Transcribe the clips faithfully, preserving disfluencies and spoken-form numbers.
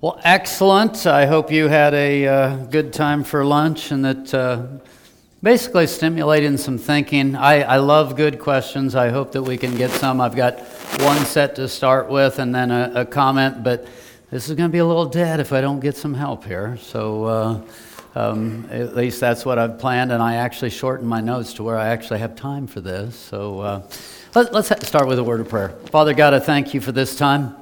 Well, excellent. I hope you had a uh, good time for lunch and that uh, basically stimulating some thinking. I, I love good questions. I hope that we can get some. I've got one set to start with and then a, a comment, but this is going to be a little dead if I don't get some help here. So uh, um, at least that's what I've planned, and I actually shortened my notes to where I actually have time for this. So uh, let, let's start with a word of prayer. Father God, I thank you for this time.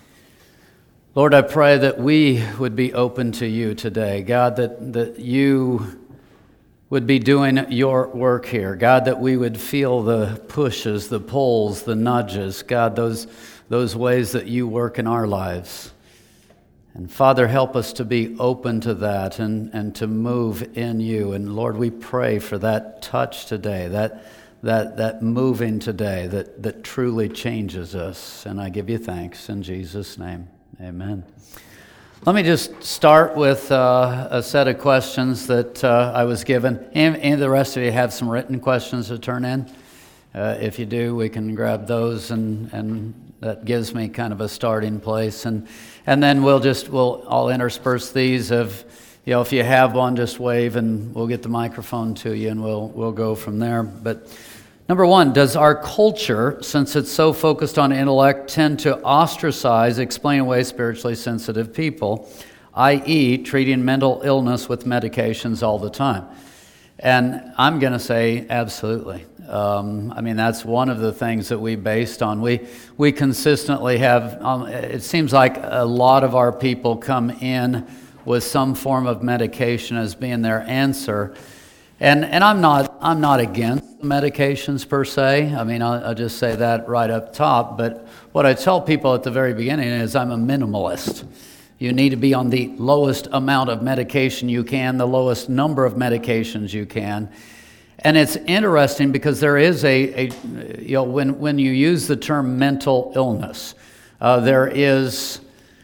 Lord, I pray that we would be open to you today. God, that, that you would be doing your work here. God, that we would feel the pushes, the pulls, the nudges. God, those, those ways that you work in our lives. And Father, help us to be open to that and, and to move in you. And Lord, we pray for that touch today, that that that moving today that, that truly changes us. And I give you thanks in Jesus' name. Amen. Let me just start with uh, a set of questions that uh, I was given. And, and the rest of you have some written questions to turn in. Uh, if you do, we can grab those, and, and that gives me kind of a starting place. And and then we'll just we'll I'll intersperse these. Of you know, if you have one, just wave, and we'll get the microphone to you, and we'll we'll go from there. But number one, does our culture, since it's so focused on intellect, tend to ostracize, explain away spiritually sensitive people, that is treating mental illness with medications all the time? And I'm going to say absolutely. Um, I mean, that's one of the things that we based on. We we consistently have, um, it seems like a lot of our people come in with some form of medication as being their answer. And and I'm not I'm not against medications per se. I mean, I'll, I'll just say that right up top. But what I tell people at the very beginning is I'm a minimalist. You need to be on the lowest amount of medication you can, the lowest number of medications you can. And it's interesting because there is a, a you know, when when you use the term mental illness, uh, there is.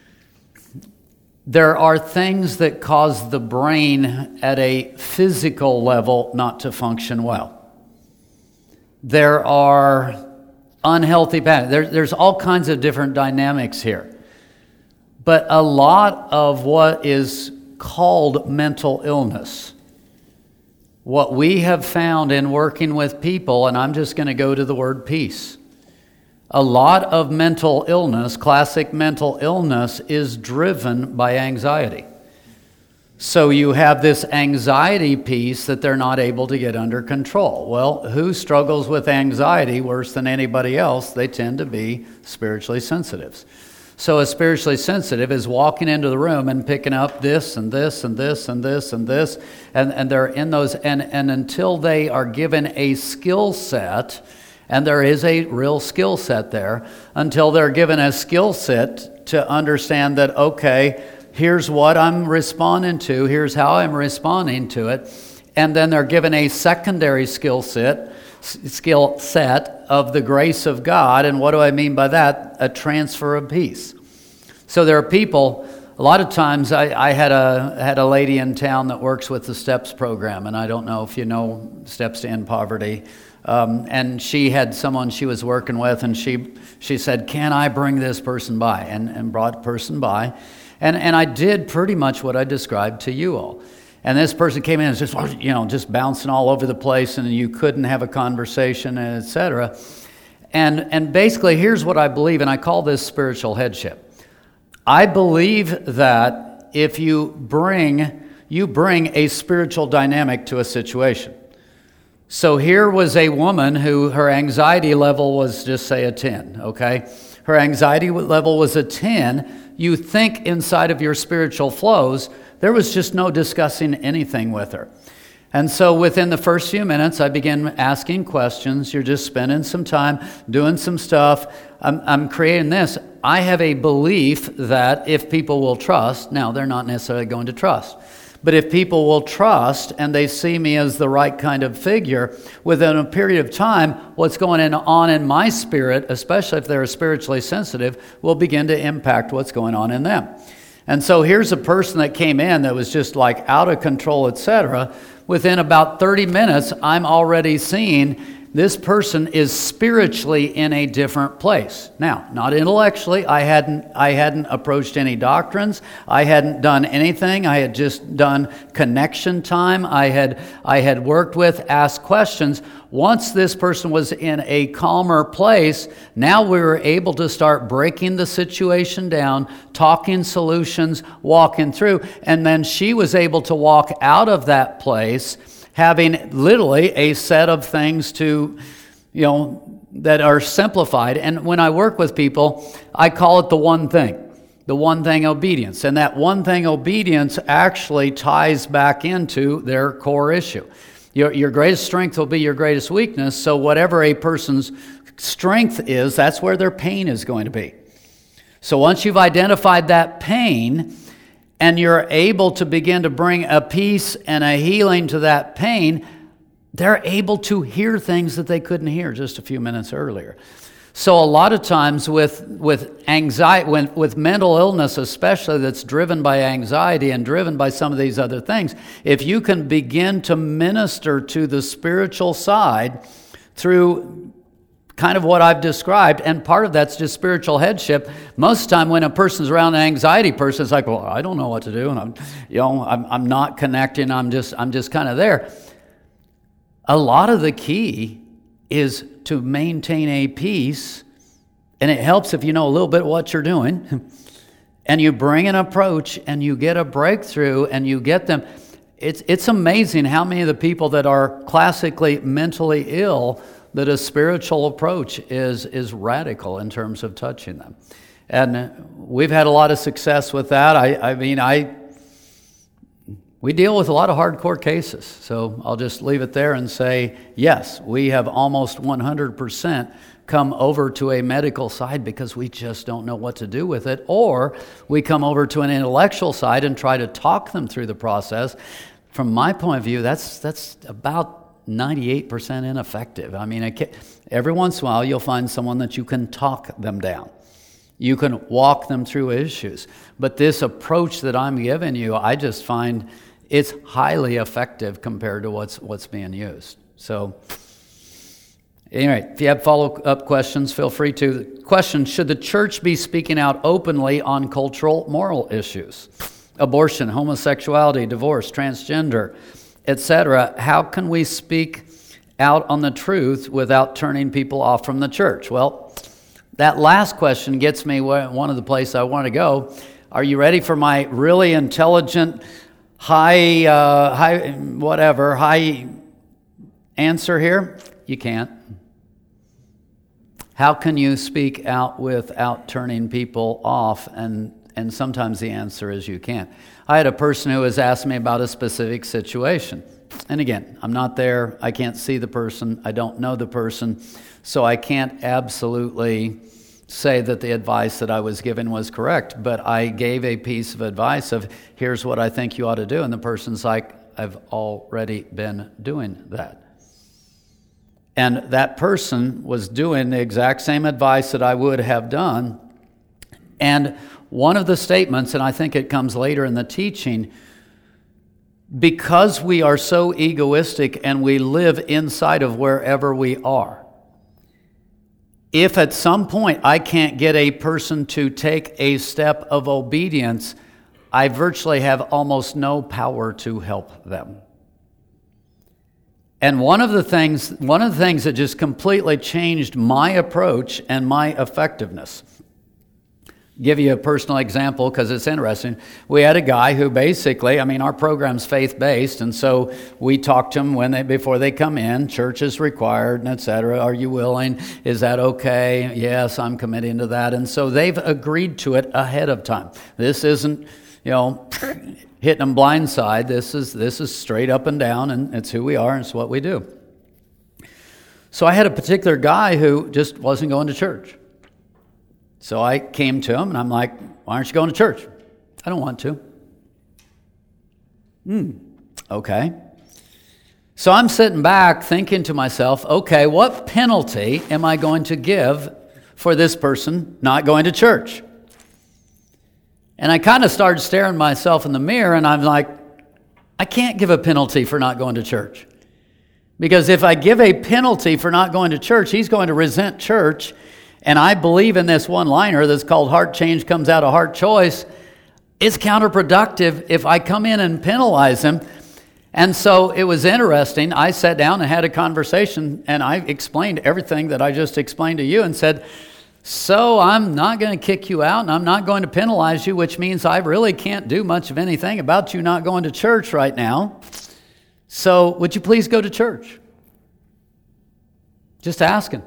There are things that cause the brain at a physical level not to function well. There are unhealthy patterns. There, there's all kinds of different dynamics here. But a lot of what is called mental illness, what we have found in working with people, and I'm just going to go to the word peace. A lot of mental illness, classic mental illness, is driven by anxiety. So you have this anxiety piece that they're not able to get under control. Well, who struggles with anxiety worse than anybody else? They tend to be spiritually sensitives. So a spiritually sensitive is walking into the room and picking up this and this and this and this and this, and, and they're in those, and, and until they are given a skill set. And there is a real skill set there, until they're given a skill set to understand that, okay, here's what I'm responding to, here's how I'm responding to it. And then they're given a secondary skill set, skill set of the grace of God. And what do I mean by that? A transfer of peace. So there are people, a lot of times I, I had a had a lady in town that works with the STEPS program, and I don't know if you know Steps to End Poverty. Um, and she had someone she was working with, and she she said, can I bring this person by? And, and brought the person by. And and I did pretty much what I described to you all. And this person came in and was just, you know, just bouncing all over the place, and you couldn't have a conversation, et cetera. And, and basically, here's what I believe, and I call this spiritual headship. I believe that if you bring, you bring a spiritual dynamic to a situation. So here was a woman who her anxiety level was just say a ten, okay? Her anxiety level was a ten. You think inside of your spiritual flows, there was just no discussing anything with her. And so within the first few minutes, I began asking questions. You're just spending some time doing some stuff. I'm, I'm creating this. I have a belief that if people will trust, now they're not necessarily going to trust, but if people will trust and they see me as the right kind of figure, within a period of time, what's going on in my spirit, especially if they're spiritually sensitive, will begin to impact what's going on in them. And so here's a person that came in that was just like out of control, et cetera. Within about thirty minutes, I'm already seeing this person is spiritually in a different place. Now, not intellectually. I hadn't I hadn't approached any doctrines. I hadn't done anything. I had just done connection time. I had I had worked with, asked questions. Once this person was in a calmer place, now we were able to start breaking the situation down, talking solutions, walking through, and then she was able to walk out of that place having literally a set of things to, you know, that are simplified. And when I work with people, I call it the one thing, the one thing obedience. And that one thing obedience actually ties back into their core issue. Your, your greatest strength will be your greatest weakness. So whatever a person's strength is, that's where their pain is going to be. So once you've identified that pain, and you're able to begin to bring a peace and a healing to that pain, they're able to hear things that they couldn't hear just a few minutes earlier. So a lot of times with with anxiety, when, with mental illness especially, that's driven by anxiety and driven by some of these other things, if you can begin to minister to the spiritual side through kind of what I've described, and part of that's just spiritual headship. Most of the time when a person's around an anxiety person, it's like, well, I don't know what to do, and I'm, you know, I'm, I'm not connecting, I'm just, I'm just kind of there. A lot of the key is to maintain a peace, and it helps if you know a little bit what you're doing, and you bring an approach, and you get a breakthrough, and you get them. It's, it's amazing how many of the people that are classically mentally ill, that a spiritual approach is is radical in terms of touching them. And we've had a lot of success with that. I, I mean, I we deal with a lot of hardcore cases. So I'll just leave it there and say, yes, we have almost one hundred percent come over to a medical side because we just don't know what to do with it. Or we come over to an intellectual side and try to talk them through the process. From my point of view, that's that's about ninety-eight percent ineffective. I mean, I can't, every once in a while you'll find someone that you can talk them down. You can walk them through issues. But this approach that I'm giving you, I just find it's highly effective compared to what's what's being used. So, anyway, if you have follow-up questions, feel free to. Question, should the church be speaking out openly on cultural, moral issues? Abortion, homosexuality, divorce, transgender, et cetera. How can we speak out on the truth without turning people off from the church? Well, that last question gets me one of the places I want to go. Are you ready for my really intelligent, high, uh, high, whatever, high answer here? You can't. How can you speak out without turning people off? And and sometimes the answer is you can't. I had a person who was asking me about a specific situation. And again, I'm not there. I can't see the person. I don't know the person. So I can't absolutely say that the advice that I was given was correct. But I gave a piece of advice of, here's what I think you ought to do. And the person's like, I've already been doing that. And that person was doing the exact same advice that I would have done. And one of the statements, and I think it comes later in the teaching, because we are so egoistic and we live inside of wherever we are, if at some point I can't get a person to take a step of obedience, I virtually have almost no power to help them. And one of the things, one of the things that just completely changed my approach and my effectiveness. Give you a personal example because it's interesting. We had a guy who basically, I mean, our program's faith-based, and so we talk to them when they before they come in. Church is required, and et cetera. Are you willing? Is that okay? Yes, I'm committing to that. And so they've agreed to it ahead of time. This isn't, you know, hitting them blindside. This is this is straight up and down, and it's who we are, and it's what we do. So I had a particular guy who just wasn't going to church. So I came to him and I'm like, why aren't you going to church? I don't want to. Hmm, okay. So I'm sitting back thinking to myself, okay, what penalty am I going to give for this person not going to church? And I kind of started staring myself in the mirror and I'm like, I can't give a penalty for not going to church. Because if I give a penalty for not going to church, he's going to resent church. And I believe in this one-liner that's called heart change comes out of heart choice. It's counterproductive if I come in and penalize him. And so it was interesting. I sat down and had a conversation, and I explained everything that I just explained to you and said, so I'm not going to kick you out, and I'm not going to penalize you, which means I really can't do much of anything about you not going to church right now. So would you please go to church? Just asking.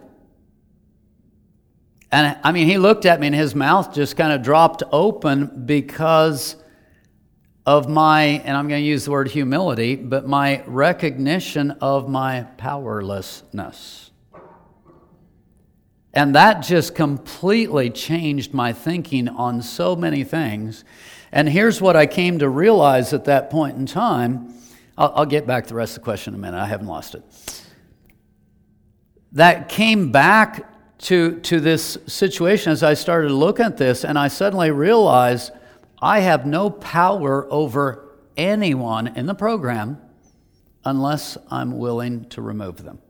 And I mean, he looked at me and his mouth just kind of dropped open because of my, and I'm going to use the word humility, but my recognition of my powerlessness. And that just completely changed my thinking on so many things. And here's what I came to realize at that point in time. I'll, I'll get back to the rest of the question in a minute. I haven't lost it. That came back to, to this situation as I started to look at this, and I suddenly realized I have no power over anyone in the program unless I'm willing to remove them.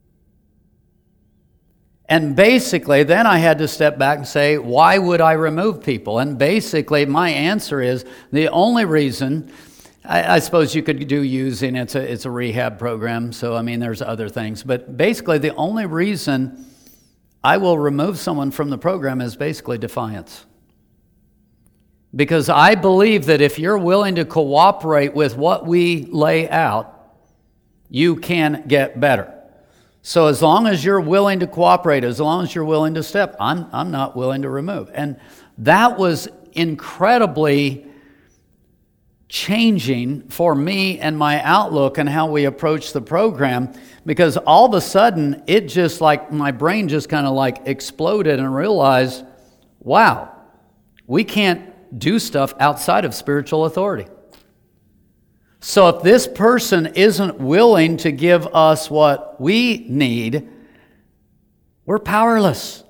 And basically, then I had to step back and say, why would I remove people? And basically, my answer is the only reason, I, I suppose you could do using, it's a, it's a rehab program, so I mean, there's other things. But basically, the only reason I will remove someone from the program is basically defiance. Because I believe that if you're willing to cooperate with what we lay out, you can get better. So as long as you're willing to cooperate, as long as you're willing to step, I'm, I'm not willing to remove. And that was incredibly changing for me and my outlook and how we approach the program, because all of a sudden, it just like, my brain just kind of like exploded and realized, wow, we can't do stuff outside of spiritual authority. So if this person isn't willing to give us what we need, we're powerless.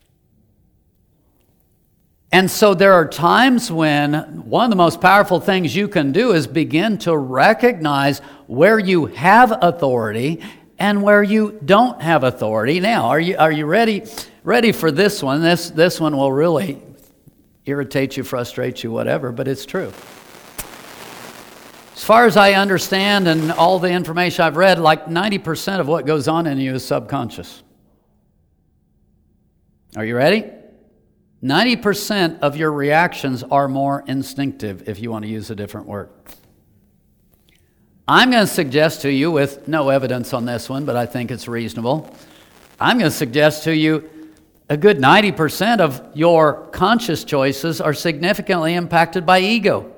And so there are times when one of the most powerful things you can do is begin to recognize where you have authority and where you don't have authority. Now, are you are you ready ready for this one? This this one will really irritate you, frustrate you, whatever, but it's true. As far as I understand and all the information I've read, like ninety percent of what goes on in you is subconscious. Are you ready? ninety percent of your reactions are more instinctive, if you want to use a different word. I'm going to suggest to you, with no evidence on this one, but I think it's reasonable, I'm going to suggest to you a good ninety percent of your conscious choices are significantly impacted by ego.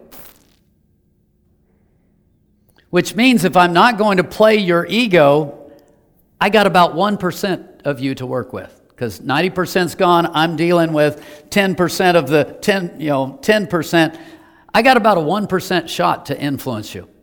Which means if I'm not going to play your ego, I got about one percent of you to work with. Because ninety percent's gone, I'm dealing with ten percent of the ten, you know, ten percent. I got about a one percent shot to influence you.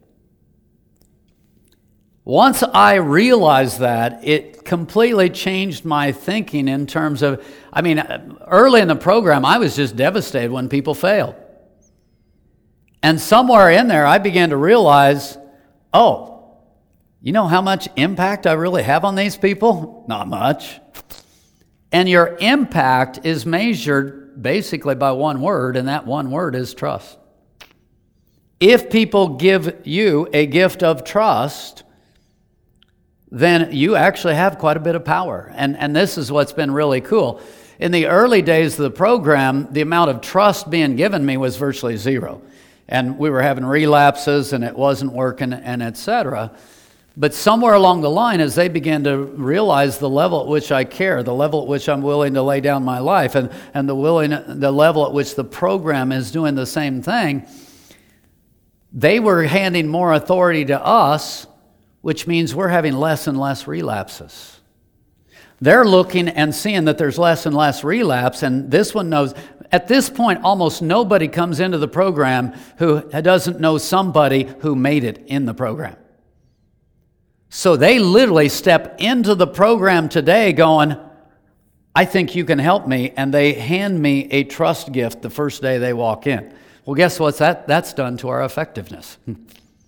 Once I realized that, it completely changed my thinking in terms of, I mean, early in the program, I was just devastated when people failed. And somewhere in there, I began to realize, oh, you know how much impact I really have on these people? Not much. And your impact is measured basically by one word, and that one word is trust. If people give you a gift of trust, then you actually have quite a bit of power. And, and this is what's been really cool. In the early days of the program, the amount of trust being given me was virtually zero. And we were having relapses, and it wasn't working, and et cetera. But somewhere along the line, as they began to realize the level at which I care, the level at which I'm willing to lay down my life, and, and the willing, the level at which the program is doing the same thing, they were handing more authority to us, which means we're having less and less relapses. They're looking and seeing that there's less and less relapse, and this one knows. At this point, almost nobody comes into the program who doesn't know somebody who made it in the program. So they literally step into the program today going, I think you can help me, and they hand me a trust gift the first day they walk in. Well, guess what that, that's done to our effectiveness?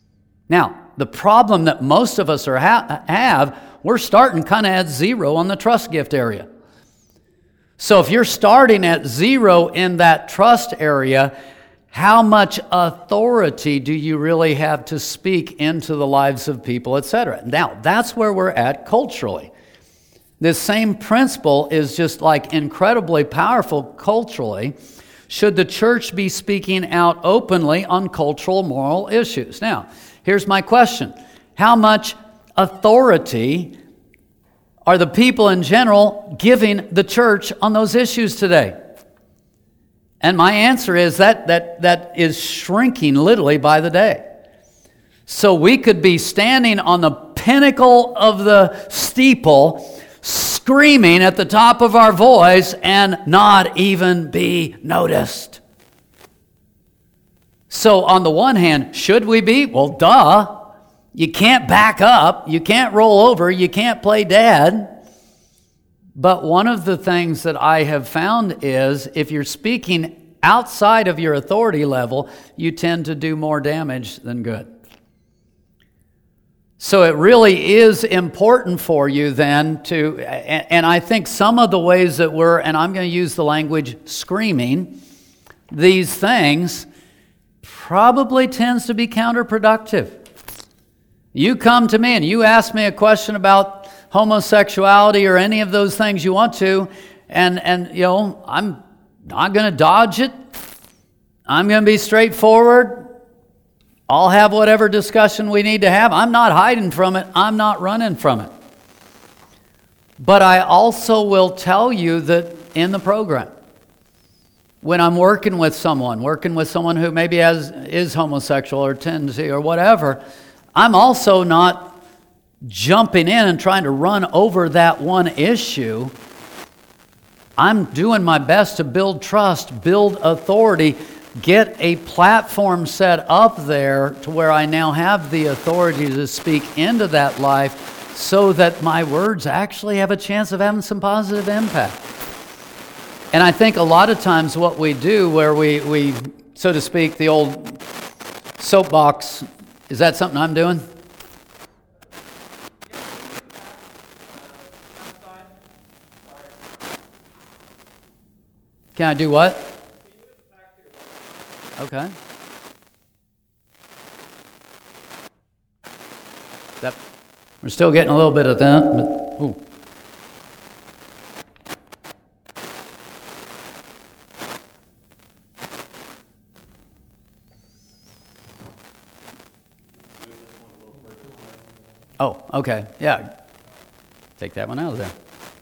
Now, the problem that most of us are ha- have, we're starting kind of at zero on the trust gift area. So if you're starting at zero in that trust area, how much authority do you really have to speak into the lives of people, et cetera? Now, that's where we're at culturally. This same principle is just like incredibly powerful culturally. Should the church be speaking out openly on cultural moral issues? Now, here's my question. How much authority are the people in general giving the church on those issues today? And my answer is that that that is shrinking literally by the day. So we could be standing on the pinnacle of the steeple, screaming at the top of our voice and not even be noticed. So on the one hand, should we be? Well, duh. You can't back up. You can't roll over. You can't play dead. But one of the things that I have found is if you're speaking outside of your authority level, you tend to do more damage than good. So it really is important for you then to, and I think some of the ways that we're, and I'm going to use the language screaming, these things probably tends to be counterproductive. You come to me and you ask me a question about homosexuality or any of those things you want to, and, and you know, I'm not going to dodge it. I'm going to be straightforward. I'll have whatever discussion we need to have. I'm not hiding from it. I'm not running from it. But I also will tell you that in the program, when I'm working with someone, working with someone who maybe has is homosexual or tendency or whatever, I'm also not jumping in and trying to run over that one issue. I'm doing my best to build trust, build authority, get a platform set up there to where I now have the authority to speak into that life so that my words actually have a chance of having some positive impact. And I think a lot of times what we do where we, we so to speak, the old soapbox, is that something I'm doing? Can I do what? Okay. That, we're still getting a little bit of that. But, ooh. Oh, okay. Yeah. Take that one out of there.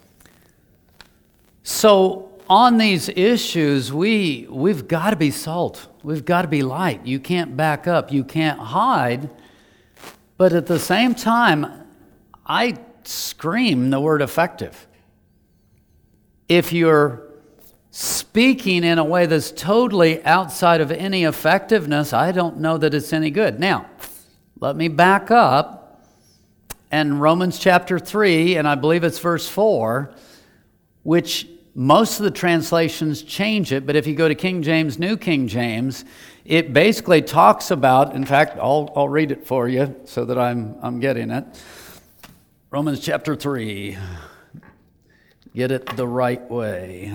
So on these issues, we, we've got to be salt. We've got to be light. You can't back up. You can't hide. But at the same time, I scream the word effective. If you're speaking in a way that's totally outside of any effectiveness, I don't know that it's any good. Now, let me back up. And Romans chapter three, and I believe it's verse four, which most of the translations change it, but if you go to King James, New King James, it basically talks about, in fact, I'll, I'll read it for you so that I'm, I'm getting it. Romans chapter three. Get it the right way.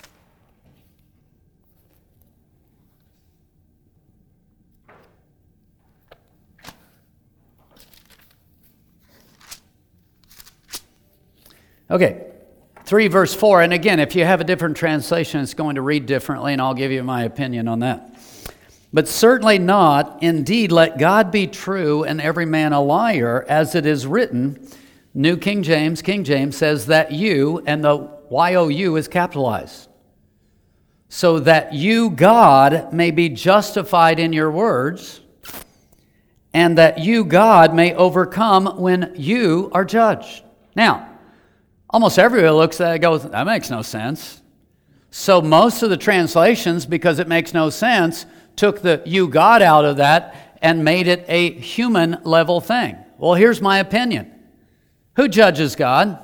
Okay. three verse four, and again, if you have a different translation, it's going to read differently, and I'll give you my opinion on that. But certainly not, indeed, let God be true and every man a liar, as it is written. New King James, King James says that you, and the Y O U is capitalized. So that you, God, may be justified in your words, and that you, God, may overcome when you are judged. Now, almost everybody looks at it and goes, that makes no sense. So most of the translations, because it makes no sense, took the you God out of that and made it a human level thing. Well, here's my opinion. Who judges God?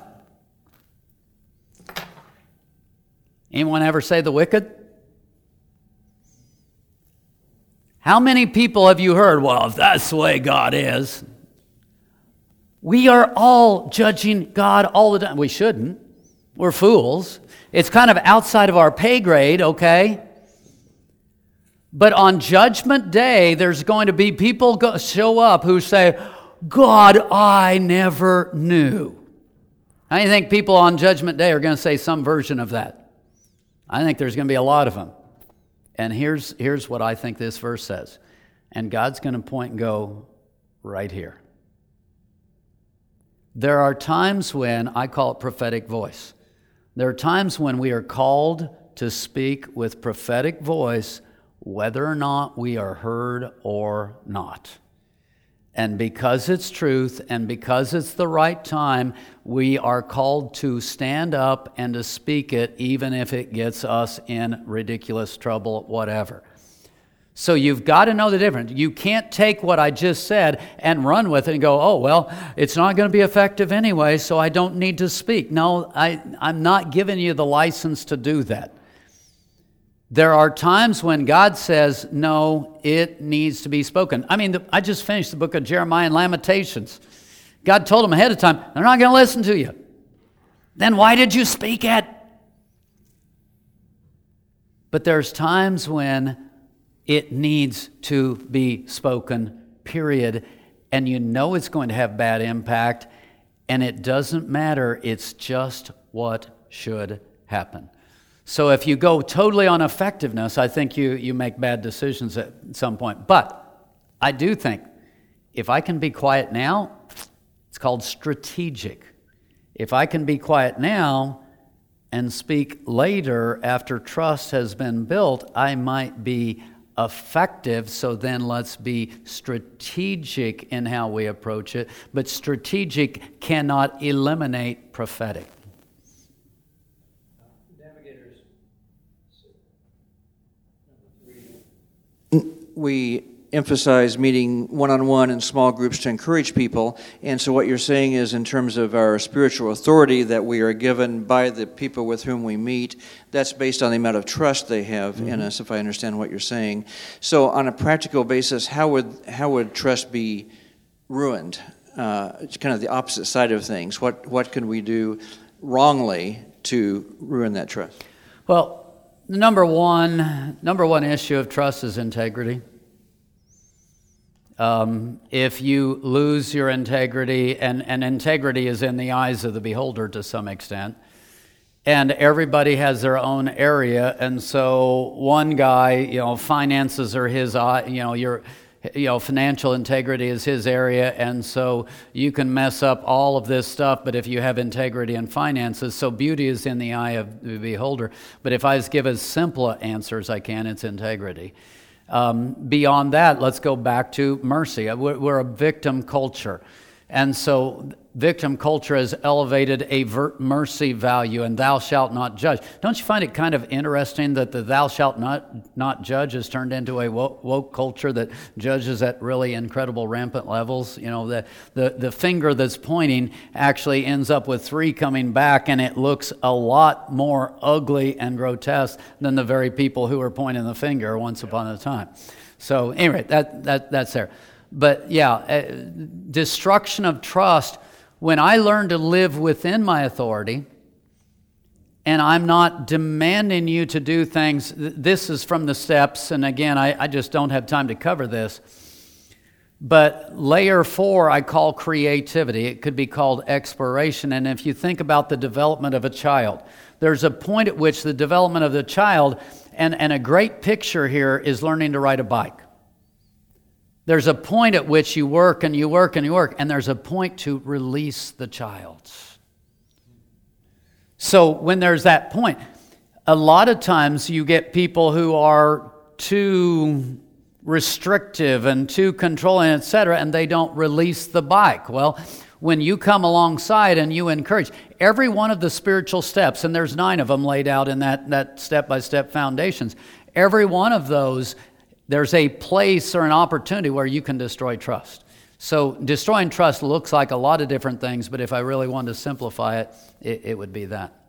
Anyone ever say the wicked? How many people have you heard, well, if that's the way God is? We are all judging God all the time. We shouldn't. We're fools. It's kind of outside of our pay grade, okay? But on Judgment Day, there's going to be people go, show up who say, God, I never knew. I think people on Judgment Day are going to say some version of that. I think there's going to be a lot of them. And here's, here's what I think this verse says. And God's going to point and go, right here. There are times when, I call it prophetic voice. There are times when we are called to speak with prophetic voice, whether or not we are heard or not. And because it's truth and because it's the right time, we are called to stand up and to speak it, even if it gets us in ridiculous trouble, whatever. So you've got to know the difference. You can't take what I just said and run with it and go, oh, well, it's not going to be effective anyway, so I don't need to speak. No, I, I'm not giving you the license to do that. There are times when God says, no, it needs to be spoken. I mean, the, I just finished the book of Jeremiah and Lamentations. God told them ahead of time, they're not going to listen to you. Then why did you speak it? But there's times when it needs to be spoken, period. And you know it's going to have bad impact. And it doesn't matter. It's just what should happen. So if you go totally on effectiveness, I think you, you make bad decisions at some point. But I do think if I can be quiet now, it's called strategic. If I can be quiet now and speak later after trust has been built, I might be effective. So then let's be strategic in how we approach it. But strategic cannot eliminate prophetic. We emphasize meeting one-on-one in small groups to encourage people. And so what you're saying is, in terms of our spiritual authority that we are given by the people with whom we meet, that's based on the amount of trust they have mm-hmm. in us, if I understand what you're saying. So on a practical basis, how would how would trust be ruined? Uh, it's kind of the opposite side of things. What what can we do wrongly to ruin that trust? Well, The number one, number one issue of trust is integrity. Um, if you lose your integrity, and, and integrity is in the eyes of the beholder to some extent, and everybody has their own area, and so one guy, you know, finances are his eye, you know, your, you know, financial integrity is his area, and so you can mess up all of this stuff, but if you have integrity in finances, so beauty is in the eye of the beholder. But if I just give as simple an answer as I can, it's integrity. Um, beyond that, let's go back to mercy. We're, we're a victim culture. And so victim culture has elevated a ver- mercy value, and thou shalt not judge. Don't you find it kind of interesting that the thou shalt not not judge has turned into a woke, woke culture that judges at really incredible rampant levels? You know, the, the, the finger that's pointing actually ends up with three coming back, and it looks a lot more ugly and grotesque than the very people who were pointing the finger once upon a time. So anyway, that that that's there. But yeah, uh, destruction of trust, when I learn to live within my authority and I'm not demanding you to do things, this is from the steps, and again, I, I just don't have time to cover this. But layer four, I call creativity. It could be called exploration. And if you think about the development of a child, there's a point at which the development of the child, and, and a great picture here is learning to ride a bike. There's a point at which you work and you work and you work, and there's a point to release the child. So when there's that point, a lot of times you get people who are too restrictive and too controlling, et cetera, and they don't release the bike. Well, when you come alongside and you encourage, every one of the spiritual steps, and there's nine of them laid out in that, that step-by-step foundations, every one of those, there's a place or an opportunity where you can destroy trust. So destroying trust looks like a lot of different things, but if I really wanted to simplify it, it, it would be that.